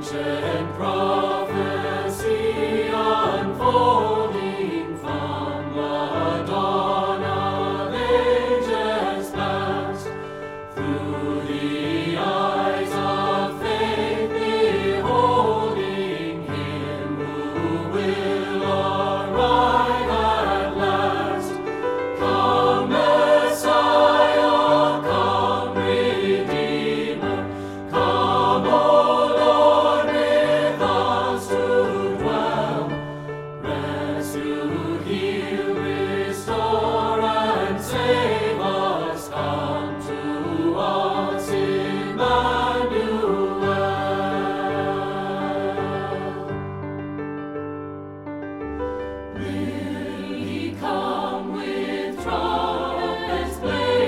Ancient prophecy unfolding from the dawn of ages past, through the eyes of faith beholding Him who will arrive at last. Come Messiah, come Redeemer, come O Lord with us to dwell. Rescue, heal, restore, and save us. Come to us, Emmanuel. Will He come with trumpets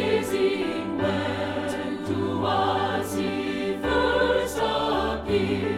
blazing when to us He first appeared?